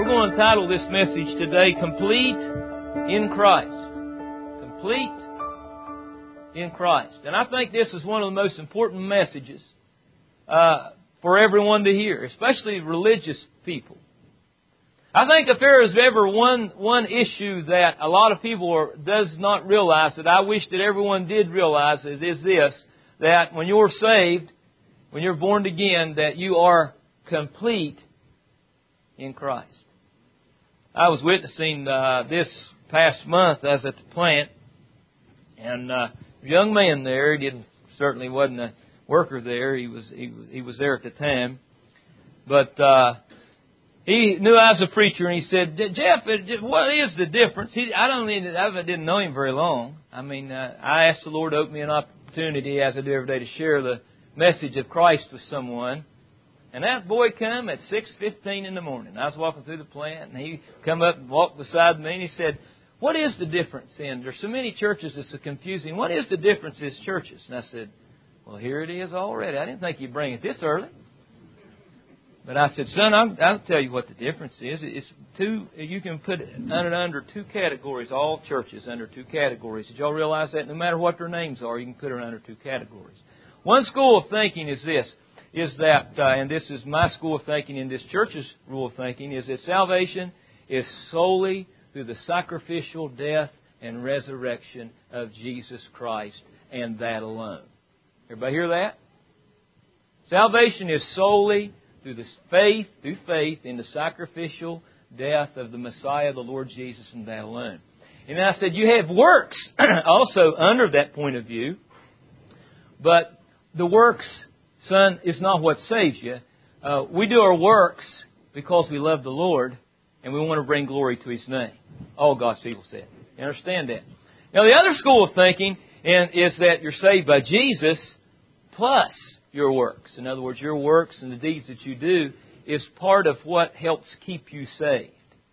We're going to title this message today, Complete in Christ. Complete in Christ. And I think this is one of the most important messages for everyone to hear, especially religious people. I think if there is ever one issue that a lot of people does not realize, that I wish that everyone did realize, is this, that when you're saved, when you're born again, that you are complete in Christ. I was witnessing this past month. I was at the plant, and a young man there, certainly wasn't a worker there. He was there at the time, but he knew I was a preacher, and he said, "Jeff, what is the difference?" I didn't know him very long. I asked the Lord to open me an opportunity, as I do every day, to share the message of Christ with someone. And that boy come at 6:15 in the morning. I was walking through the plant, and he come up and walked beside me, and he said, "What is the difference in? There's so many churches, it's so confusing. What is the difference in churches?" And I said, "Well, here it is already. I didn't think you'd bring it this early." But I said, "Son, I'll tell you what the difference is. It's two. You can put it under two categories. All churches under two categories. Did y'all realize that? No matter what their names are, you can put it under two categories. One school of thinking is this. And this is my school of thinking and this church's rule of thinking, is that salvation is solely through the sacrificial death and resurrection of Jesus Christ, and that alone." Everybody hear that? Salvation is solely through faith in the sacrificial death of the Messiah, the Lord Jesus, and that alone. And I said, you have works also under that point of view, but the works, son, is not what saves you. We do our works because we love the Lord and we want to bring glory to His name. All God's people said. You understand that? Now, the other school of thinking is that you're saved by Jesus plus your works. In other words, your works and the deeds that you do is part of what helps keep you saved.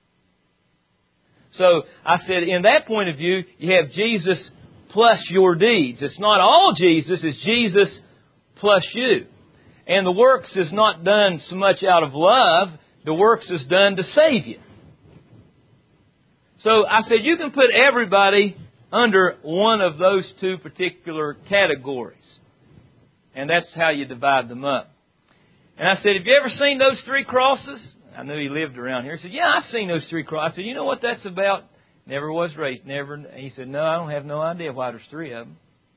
So I said, in that point of view, you have Jesus plus your deeds. It's not all Jesus, it's Jesus plus you. And the works is not done so much out of love. The works is done to save you. So I said, you can put everybody under one of those two particular categories. And that's how you divide them up. And I said, have you ever seen those three crosses? I knew he lived around here. He said, yeah, I've seen those three crosses. I said, you know what that's about? Never was raised. Never. He said, no, I don't have no idea why there's three of them.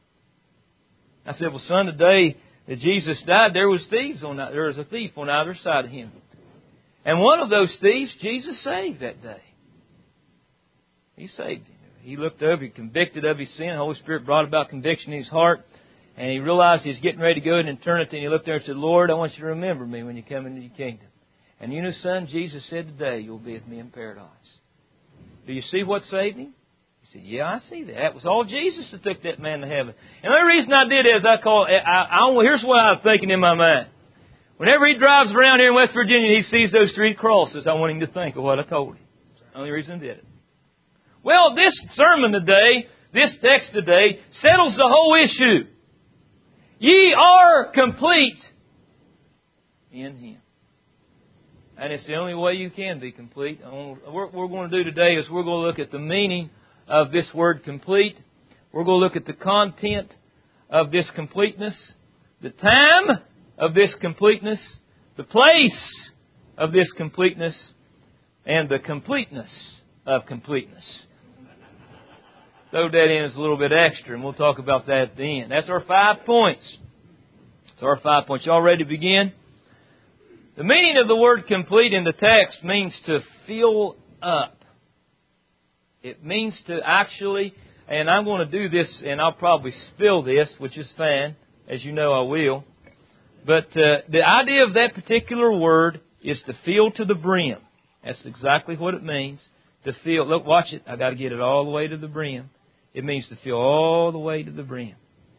I said, well, son, the day that Jesus died, there was a thief on either side of Him. And one of those thieves, Jesus saved that day. He saved him. He looked over, He convicted of his sin. The Holy Spirit brought about conviction in his heart. And he realized he was getting ready to go in eternity. And he looked there and said, Lord, I want you to remember me when you come into your kingdom. And you know, son, Jesus said today, you'll be with me in paradise. Do you see what saved him? He said, yeah, I see that. That was all Jesus that took that man to heaven. And the only reason I did is here's what I was thinking in my mind. Whenever he drives around here in West Virginia and he sees those three crosses, I want him to think of what I told him. That's the only reason I did it. Well, this sermon today, this text today, settles the whole issue. Ye are complete in Him. And it's the only way you can be complete. What we're going to do today is we're going to look at the meaning of this word complete. We're going to look at the content of this completeness, the time of this completeness, the place of this completeness, and the completeness of completeness. Throw that in as a little bit extra, and we'll talk about that at the end. That's our 5 points. That's our 5 points. Y'all ready to begin? The meaning of the word complete in the text means to fill up. It means to actually, and I'm going to do this, and I'll probably spill this, which is fine. As you know, I will. But the idea of that particular word is to fill to the brim. That's exactly what it means. To fill. Look, watch it. I got to get it all the way to the brim. It means to fill all the way to the brim.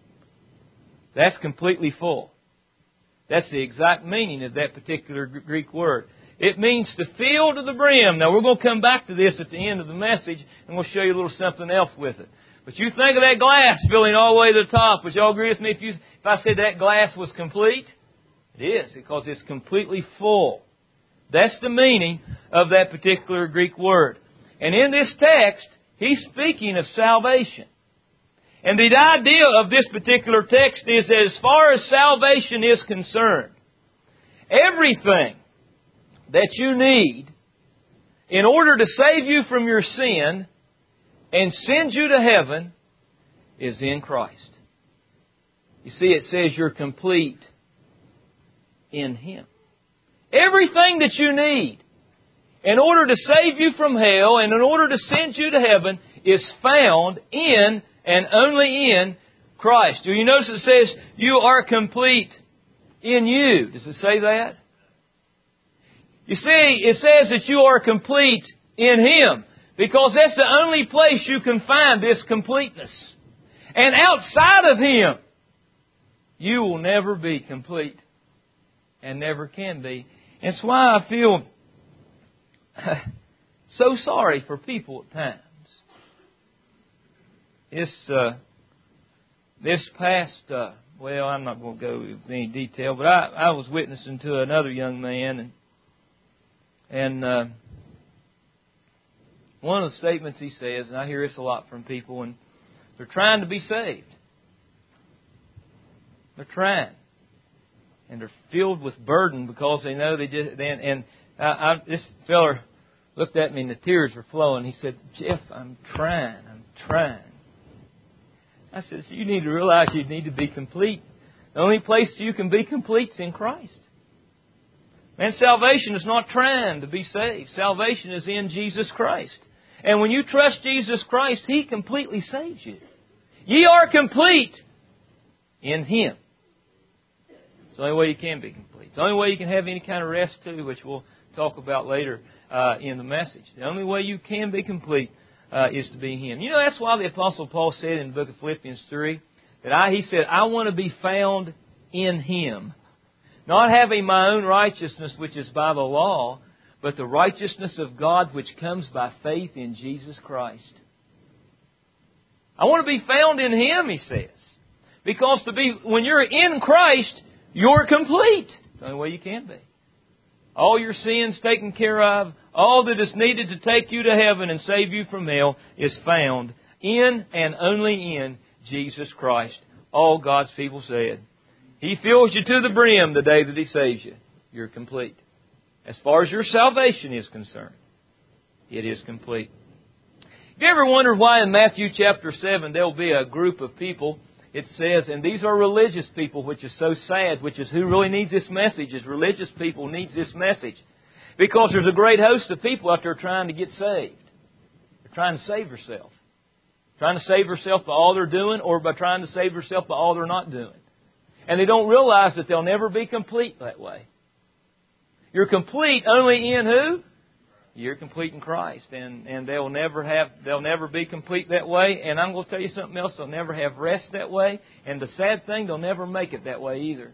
That's completely full. That's the exact meaning of that particular Greek word. It means to fill to the brim. Now, we're going to come back to this at the end of the message, and we'll show you a little something else with it. But you think of that glass filling all the way to the top. Would you all agree with me if I said that glass was complete? It is, because it's completely full. That's the meaning of that particular Greek word. And in this text, he's speaking of salvation. And the idea of this particular text is that as far as salvation is concerned, everything that you need in order to save you from your sin and send you to heaven is in Christ. You see, it says you're complete in Him. Everything that you need in order to save you from hell and in order to send you to heaven is found in and only in Christ. Do you notice it says you are complete in you? Does it say that? You see, it says that you are complete in Him because that's the only place you can find this completeness. And outside of Him, you will never be complete and never can be. It's why I feel so sorry for people at times. This past, I'm not going to go into any detail, but I was witnessing to another young man, and one of the statements he says, and I hear this a lot from people, and they're trying to be saved. They're trying. And they're filled with burden because they know this fella looked at me and the tears were flowing. He said, "Jeff, I'm trying. I said, so you need to realize you need to be complete. The only place you can be complete is in Christ. And salvation is not trying to be saved. Salvation is in Jesus Christ. And when you trust Jesus Christ, He completely saves you. Ye are complete in Him. It's the only way you can be complete. It's the only way you can have any kind of rest too, which we'll talk about later in the message. The only way you can be complete is to be in Him. You know, that's why the Apostle Paul said in the book of Philippians 3, he said, I want to be found in Him. Not having my own righteousness, which is by the law, but the righteousness of God, which comes by faith in Jesus Christ. I want to be found in Him, he says. Because when you're in Christ, you're complete. It's the only way you can be. All your sins taken care of, all that is needed to take you to heaven and save you from hell is found in and only in Jesus Christ. All God's people said. He fills you to the brim the day that He saves you. You're complete. As far as your salvation is concerned, it is complete. Have you ever wondered why in Matthew chapter 7 there will be a group of people, it says, and these are religious people, which is so sad, which is who really needs this message, is religious people needs this message. Because there's a great host of people out there trying to get saved. They're trying to save themselves. Trying to save themselves by all they're doing or by trying to save themselves by all they're not doing. And they don't realize that they'll never be complete that way. You're complete only in who? You're complete in Christ. And they'll never be complete that way. And I'm going to tell you something else. They'll never have rest that way. And the sad thing, they'll never make it that way either.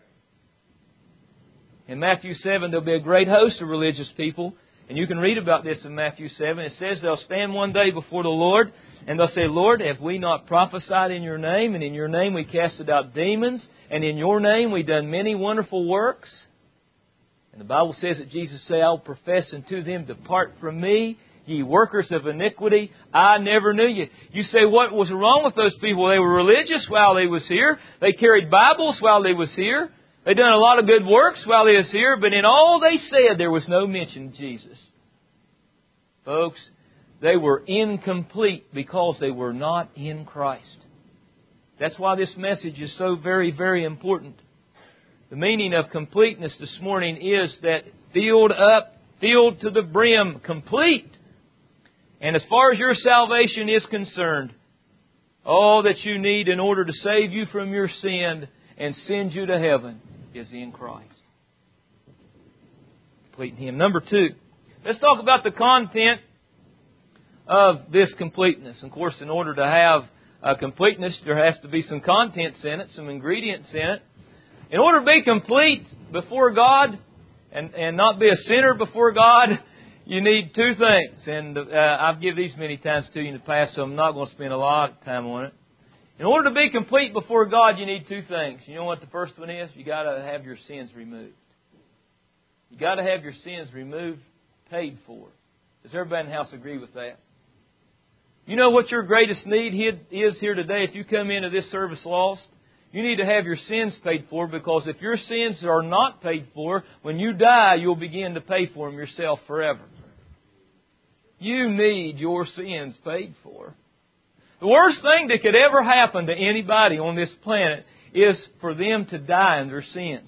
In Matthew 7, there'll be a great host of religious people. And you can read about this in Matthew 7. It says they'll stand one day before the Lord. And they'll say, Lord, have we not prophesied in Your name? And in Your name we casted out demons. And in Your name we done many wonderful works. And the Bible says that Jesus said, I will profess unto them, depart from me, ye workers of iniquity, I never knew you. You say, what was wrong with those people? They were religious while they was here. They carried Bibles while they was here. They done a lot of good works while they was here. But in all they said, there was no mention of Jesus. Folks, they were incomplete because they were not in Christ. That's why this message is so very, very important. The meaning of completeness this morning is that filled to the brim, complete. And as far as your salvation is concerned, all that you need in order to save you from your sin and send you to heaven is in Christ. Complete in Him. Number 2, let's talk about the content of this completeness. Of course, in order to have completeness, there has to be some contents in it, some ingredients in it. In order to be complete before God and not be a sinner before God, you need 2 things. And I've given these many times to you in the past, so I'm not going to spend a lot of time on it. In order to be complete before God, you need 2 things. You know what the first one is? You got to have your sins removed. You got to have your sins removed, paid for. Does everybody in the house agree with that? You know what your greatest need is here today if you come into this service lost? You need to have your sins paid for, because if your sins are not paid for, when you die, you'll begin to pay for them yourself forever. You need your sins paid for. The worst thing that could ever happen to anybody on this planet is for them to die in their sins.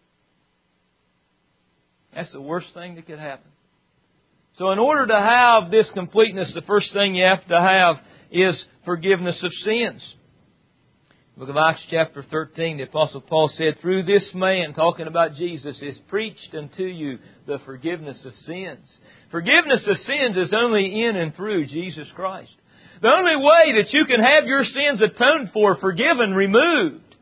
That's the worst thing that could happen. So in order to have this completeness, the first thing you have to have is forgiveness of sins. Book of Acts chapter 13, the Apostle Paul said, "Through this man," talking about Jesus, "is preached unto you the forgiveness of sins." Forgiveness of sins is only in and through Jesus Christ. The only way that you can have your sins atoned for, forgiven, removed,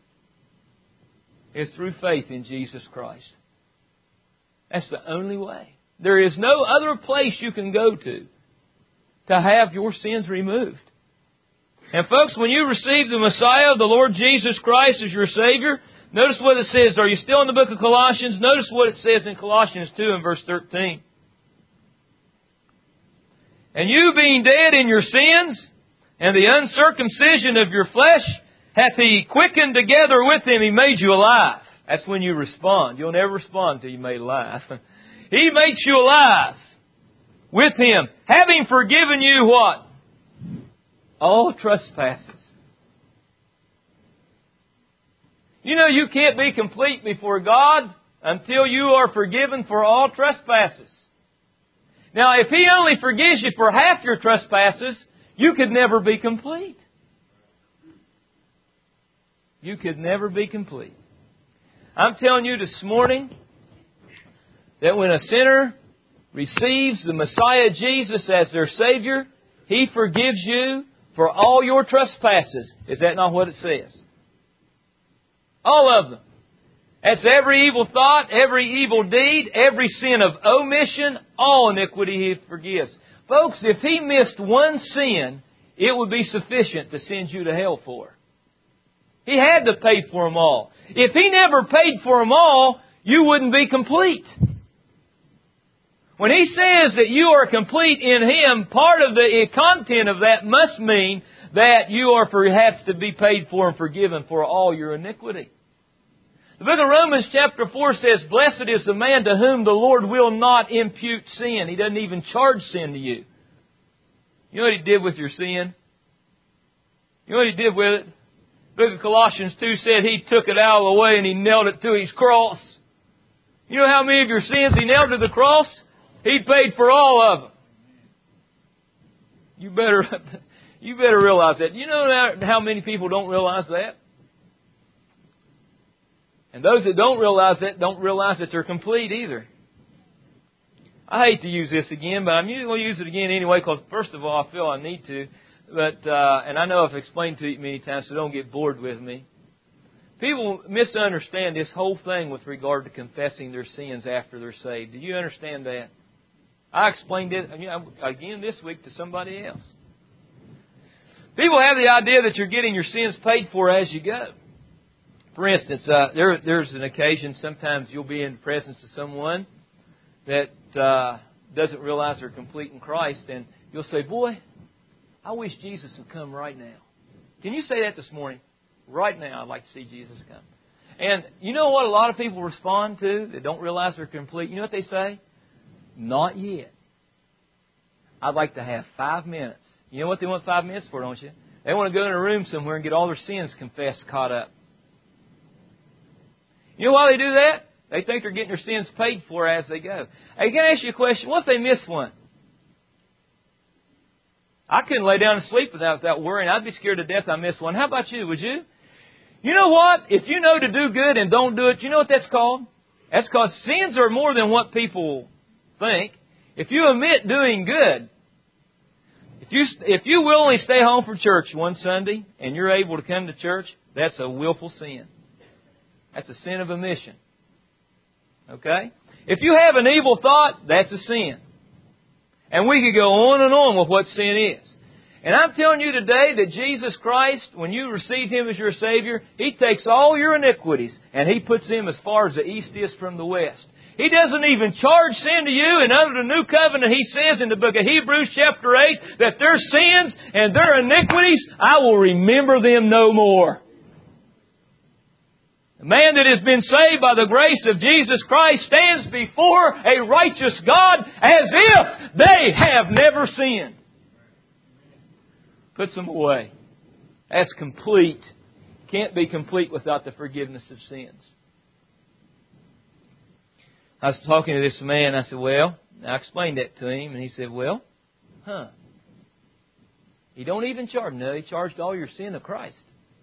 is through faith in Jesus Christ. That's the only way. There is no other place you can go to have your sins removed. And folks, when you receive the Messiah, the Lord Jesus Christ, as your Savior, notice what it says. Are you still in the book of Colossians? Notice what it says in Colossians 2 and verse 13. "And you being dead in your sins, and the uncircumcision of your flesh, hath He quickened together with Him." He made you alive. That's when you respond. You'll never respond till you made alive. He makes you alive with Him, having forgiven you what? All trespasses. You know you can't be complete before God until you are forgiven for all trespasses. Now, if He only forgives you for half your trespasses, you could never be complete. You could never be complete. I'm telling you this morning that when a sinner receives the Messiah Jesus as their Savior, He forgives you for all your trespasses. Is that not what it says? All of them. That's every evil thought, every evil deed, every sin of omission, all iniquity He forgives. Folks, if He missed one sin, it would be sufficient to send you to hell for. He had to pay for them all. If He never paid for them all, you wouldn't be complete. When He says that you are complete in Him, part of the content of that must mean that you are perhaps to be paid for and forgiven for all your iniquity. The book of Romans chapter 4 says, "Blessed is the man to whom the Lord will not impute sin." He doesn't even charge sin to you. You know what He did with your sin? You know what He did with it? The book of Colossians 2 said He took it out of the way and He nailed it to His cross. You know how many of your sins He nailed to the cross? He paid for all of them. You better realize that. You know how many people don't realize that? And those that don't realize that they're complete either. I hate to use this again, but I'm going to use it again anyway, because first of all, I feel I need to. But and I know I've explained to you many times, so don't get bored with me. People misunderstand this whole thing with regard to confessing their sins after they're saved. Do you understand that? I explained it again this week to somebody else. People have the idea that you're getting your sins paid for as you go. For instance, there's an occasion sometimes you'll be in the presence of someone that doesn't realize they're complete in Christ, and you'll say, "Boy, I wish Jesus would come right now." Can you say that this morning? Right now, I'd like to see Jesus come. And you know what a lot of people respond to that don't realize they're complete? You know what they say? "Not yet. I'd like to have 5 minutes." You know what they want 5 minutes for, don't you? They want to go in a room somewhere and get all their sins confessed, caught up. You know why they do that? They think they're getting their sins paid for as they go. Hey, can I ask you a question? What if they miss one? I couldn't lay down and sleep without worrying. I'd be scared to death I missed one. How about you? Would you? You know what? If you know to do good and don't do it, you know what that's called? That's because sins are more than what people think. If you omit doing good, if you willingly stay home from church one Sunday and you're able to come to church, that's a willful sin. That's a sin of omission. Okay? If you have an evil thought, that's a sin. And we could go on and on with what sin is. And I'm telling you today that Jesus Christ, when you receive Him as your Savior, He takes all your iniquities and He puts them as far as the east is from the west. He doesn't even charge sin to you. And under the new covenant, He says in the book of Hebrews chapter 8 that their sins and their iniquities, I will remember them no more. The man that has been saved by the grace of Jesus Christ stands before a righteous God as if they have never sinned. Puts them away. That's complete. Can't be complete without the forgiveness of sins. I was talking to this man. I said, well, I explained that to him. And he said, well, He don't even charge. No, He charged all your sin to Christ.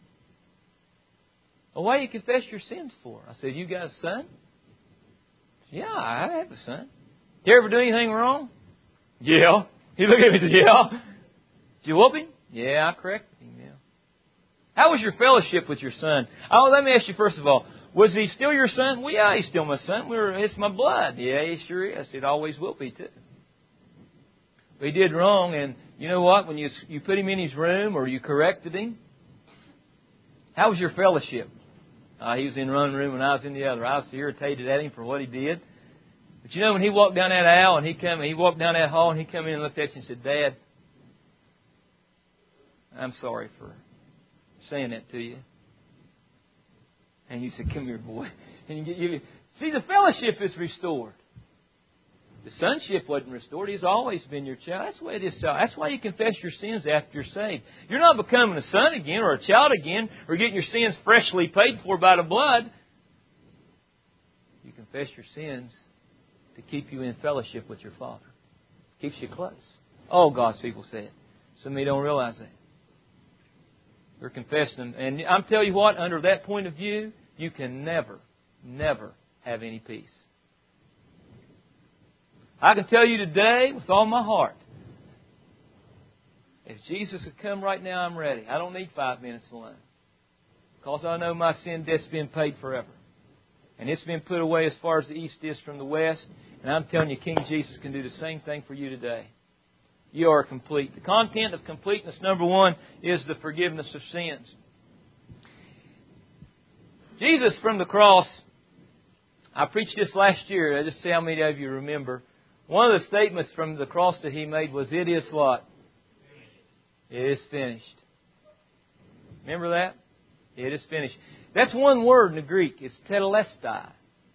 Well, why do you confess your sins for? I said, you got a son? Yeah, I have a son. Did you ever do anything wrong? Yeah. He looked at me and said, yeah. Did you whoop him? Yeah, I corrected him, yeah. How was your fellowship with your son? Oh, let me ask you first of all, was he still your son? Well, yeah, he's still my son. It's my blood. Yeah, he sure is. It always will be, too. But he did wrong, and you know what? When you put him in his room or you corrected him, how was your fellowship? He was in one room and I was in the other. I was irritated at him for what he did. But you know, when he walked down that aisle and he walked down that hall and he come in and looked at you and said, Dad, I'm sorry for saying that to you. And you said, come here, boy. And see, the fellowship is restored. The sonship wasn't restored. He's always been your child. That's the way it is. That's why you confess your sins after you're saved. You're not becoming a son again or a child again or getting your sins freshly paid for by the blood. You confess your sins to keep you in fellowship with your Father. Keeps you close. Oh, God's people say it. Some of you don't realize that. They're confessing them. And I'm telling you what, under that point of view, you can never have any peace. I can tell you today with all my heart, if Jesus would come right now, I'm ready. I don't need 5 minutes alone. Because I know my sin debt's been paid forever. And it's been put away as far as the east is from the west. And I'm telling you, King Jesus can do the same thing for you today. You are complete. The content of completeness, number one, is the forgiveness of sins. Jesus from the cross, I preached this last year. I just see how many of you remember. One of the statements from the cross that He made was, it is what? It is finished. Remember that? It is finished. That's one word in the Greek. It's tetelestai.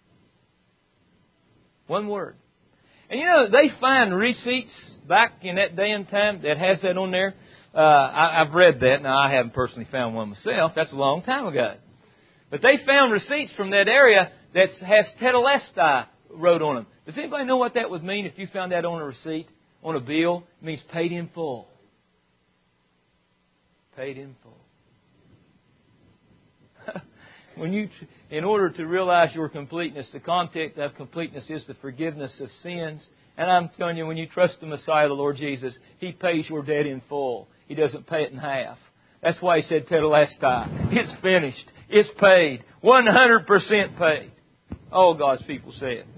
One word. And you know, they find receipts back in that day and time that has that on there. I've read that. Now, I haven't personally found one myself. That's a long time ago. But they found receipts from that area that has tetelestai wrote on them. Does anybody know what that would mean if you found that on a receipt, on a bill? It means paid in full. Paid in full. In order to realize your completeness, the content of completeness is the forgiveness of sins. And I'm telling you, when you trust the Messiah, the Lord Jesus, He pays your debt in full. He doesn't pay it in half. That's why He said tetelestai. It's finished. It's paid. 100% paid. All God's people say it.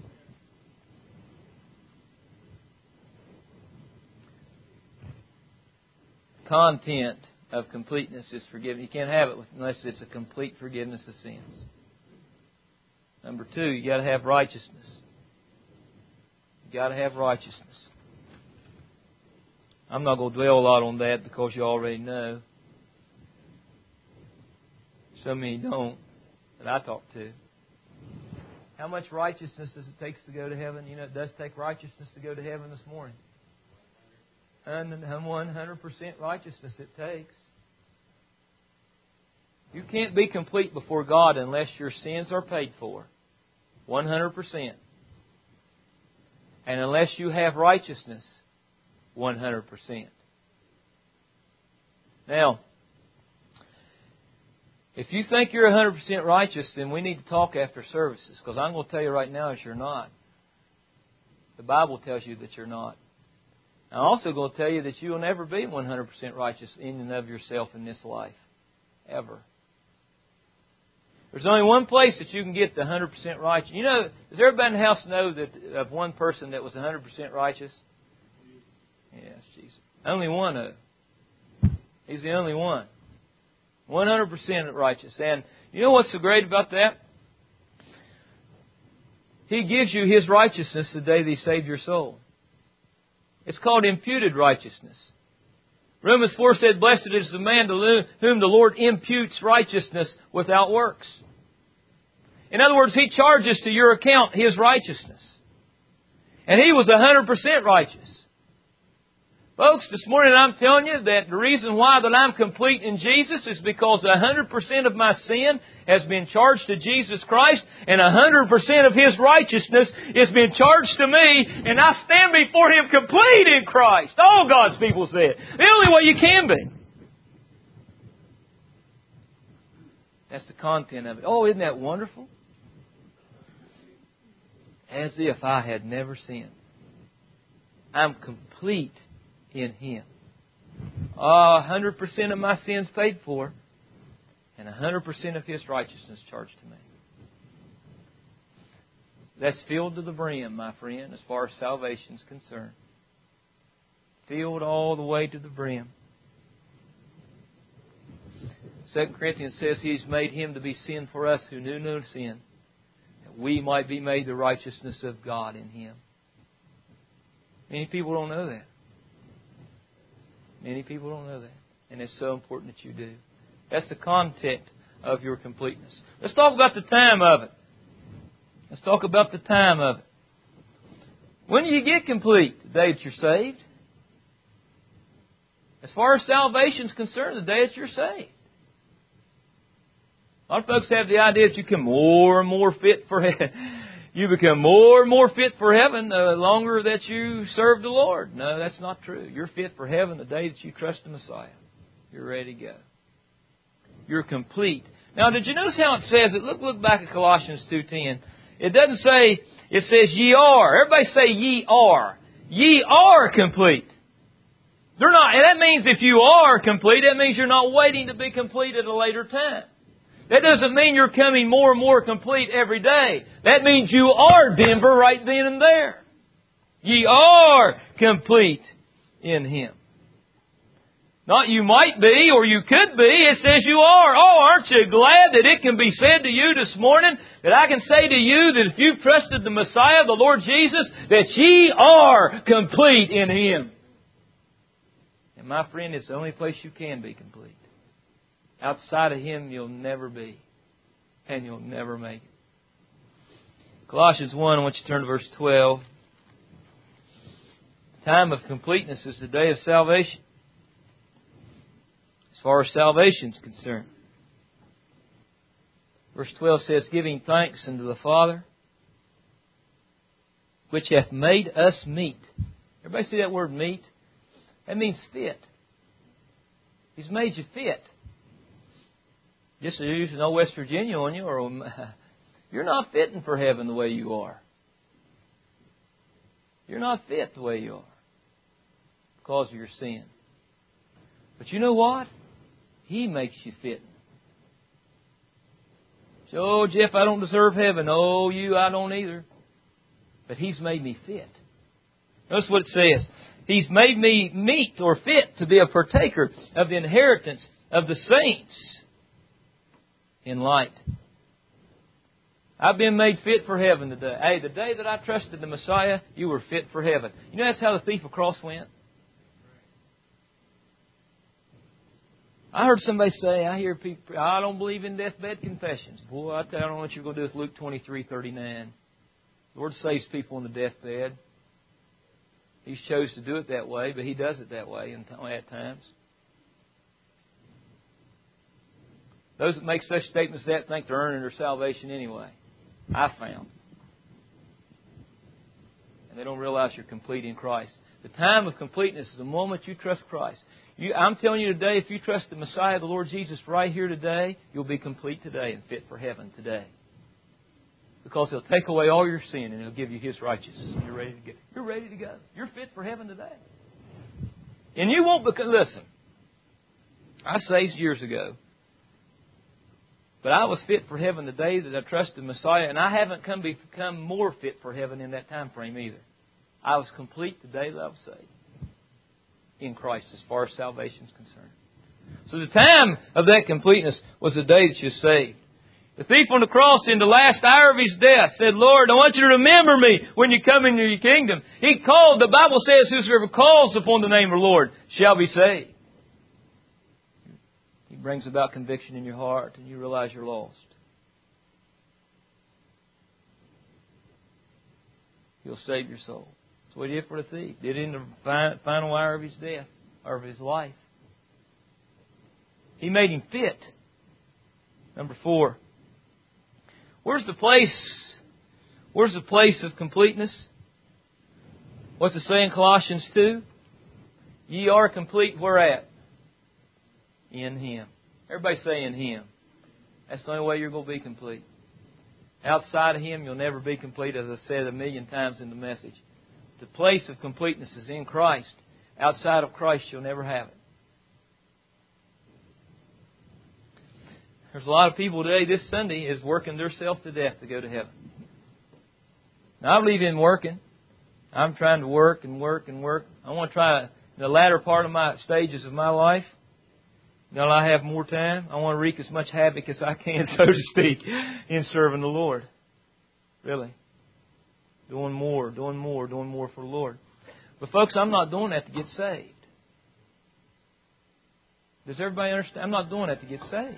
Content of completeness is forgiveness. You can't have it unless it's a complete forgiveness of sins. Number two, you got to have righteousness. You got to have righteousness. I'm not going to dwell a lot on that because you already know. So many don't that I talk to. How much righteousness does it take to go to heaven? You know, it does take righteousness to go to heaven this morning. 100% righteousness it takes. You can't be complete before God unless your sins are paid for. 100%. And unless you have righteousness, 100%. Now, if you think you're 100% righteous, then we need to talk after services. Because I'm going to tell you right now that you're not. The Bible tells you that you're not. I'm also going to tell you that you will never be 100% righteous in and of yourself in this life. Ever. There's only one place that you can get the 100% righteous. You know, does everybody in the house know that of one person that was 100% righteous? Yes, Jesus. Only one of them. He's the only one. 100% righteous. And you know what's so great about that? He gives you His righteousness the day that He saved your soul. It's called imputed righteousness. Romans 4 said, "Blessed is the man to whom the Lord imputes righteousness without works." In other words, He charges to your account His righteousness. And He was 100% righteous. Folks, this morning I'm telling you that the reason why that I'm complete in Jesus is because 100% of my sin has been charged to Jesus Christ, and 100% of His righteousness has been charged to me, and I stand before Him complete in Christ. All God's people said. The only way you can be. That's the content of it. Oh, isn't that wonderful? As if I had never sinned. I'm complete in Him. 100% of my sins paid for, and 100% of His righteousness charged to me. That's filled to the brim, my friend, as far as salvation is concerned. Filled all the way to the brim. 2 Corinthians says He's made Him to be sin for us who knew no sin, that we might be made the righteousness of God in Him. Many people don't know that. Many people don't know that. And it's so important that you do. That's the content of your completeness. Let's talk about the time of it. Let's talk about the time of it. When do you get complete? The day that you're saved. As far as salvation is concerned, the day that you're saved. A lot of folks have the idea that you become more and more fit for heaven. You become more and more fit for heaven the longer that you serve the Lord. No, that's not true. You're fit for heaven the day that you trust the Messiah. You're ready to go. You're complete. Now, did you notice how it says it? Look back at Colossians 2:10. It doesn't say, it says ye are. Everybody say ye are. Ye are complete. They're not. And that means if you are complete, that means you're not waiting to be complete at a later time. That doesn't mean you're coming more and more complete every day. That means you are Denver right then and there. Ye are complete in Him. Not you might be or you could be. It says you are. Oh, aren't you glad that it can be said to you this morning, that I can say to you that if you've trusted the Messiah, the Lord Jesus, that ye are complete in Him. And my friend, it's the only place you can be complete. Outside of Him, you'll never be. And you'll never make it. Colossians 1, I want you to turn to verse 12. The time of completeness is the day of salvation. As far as salvation is concerned. Verse 12 says, giving thanks unto the Father, which hath made us meet. Everybody see that word meet? That means fit. He's made you fit. Just as using no West Virginia on you, or you're not fitting for heaven the way you are. You're not fit the way you are because of your sin. But you know what? He makes you fit. So, Jeff, I don't deserve heaven. Oh, I don't either. But He's made me fit. Notice what it says. He's made me meet or fit to be a partaker of the inheritance of the saints in light. I've been made fit for heaven today. Hey, the day that I trusted the Messiah, you were fit for heaven. You know that's how the thief of cross went? I heard somebody say, I hear people, I don't believe in deathbed confessions. Boy, I tell you, I don't know what you're going to do with Luke 23:39. The Lord saves people on the deathbed. He's chose to do it that way, but He does it that way at times. Those that make such statements as that think they're earning their salvation anyway. I found. And they don't realize you're complete in Christ. The time of completeness is the moment you trust Christ. I'm telling you today, if you trust the Messiah, the Lord Jesus, right here today, you'll be complete today and fit for heaven today. Because He'll take away all your sin and He'll give you His righteousness. You're ready to go. You're ready to go. You're fit for heaven today. And you won't become... Listen, I saved years ago. But I was fit for heaven the day that I trusted the Messiah, and I haven't become more fit for heaven in that time frame either. I was complete the day that I was saved in Christ as far as salvation is concerned. So the time of that completeness was the day that you're saved. The thief on the cross in the last hour of his death said, Lord, I want you to remember me when you come into your kingdom. He called, the Bible says, whosoever calls upon the name of the Lord shall be saved. He brings about conviction in your heart and you realize you're lost. He'll save your soul. That's what He did for the thief. Did it in the final hour of his death, or of his life. He made him fit. Number 4. Where's the place of completeness? What's it say in Colossians 2? Ye are complete where at? In Him. Everybody say in Him. That's the only way you're going to be complete. Outside of Him, you'll never be complete, as I said 1,000,000 times in the message. The place of completeness is in Christ. Outside of Christ, you'll never have it. There's a lot of people today, this Sunday, is working themselves to death to go to heaven. Now, I believe in working. I'm trying to work and work and work. I want to try, in the latter part of my stages of my life, now I have more time, I want to wreak as much havoc as I can, so to speak, in serving the Lord. Really. Doing more for the Lord. But folks, I'm not doing that to get saved. Does everybody understand? I'm not doing that to get saved.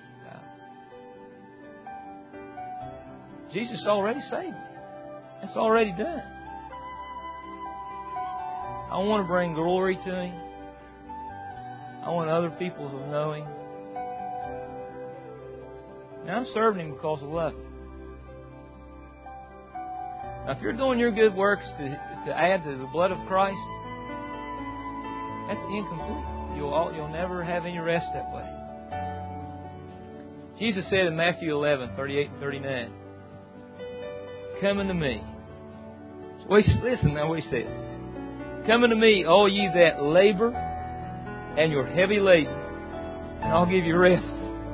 Jesus already saved me. It's already done. I want to bring glory to Him. I want other people to know Him. Now, I'm serving Him because I love Him. Now, if you're doing your good works to add to the blood of Christ, that's incomplete. You'll never have any rest that way. Jesus said in Matthew 11, 38 and 39, Come unto me. Listen now what He says. Come unto me, all ye that labor and you're heavy laden, and I'll give you rest.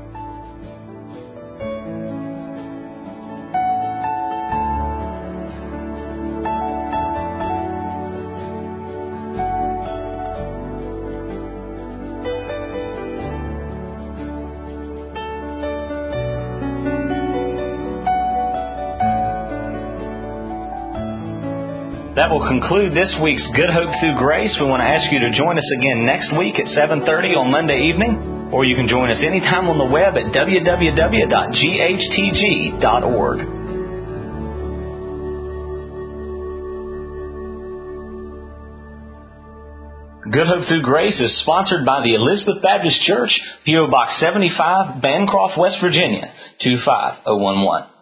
That will conclude this week's Good Hope Through Grace. We want to ask you to join us again next week at 7:30 on Monday evening, or you can join us anytime on the web at www.ghtg.org. Good Hope Through Grace is sponsored by the Elizabeth Baptist Church, P.O. Box 75, Bancroft, West Virginia, 25011.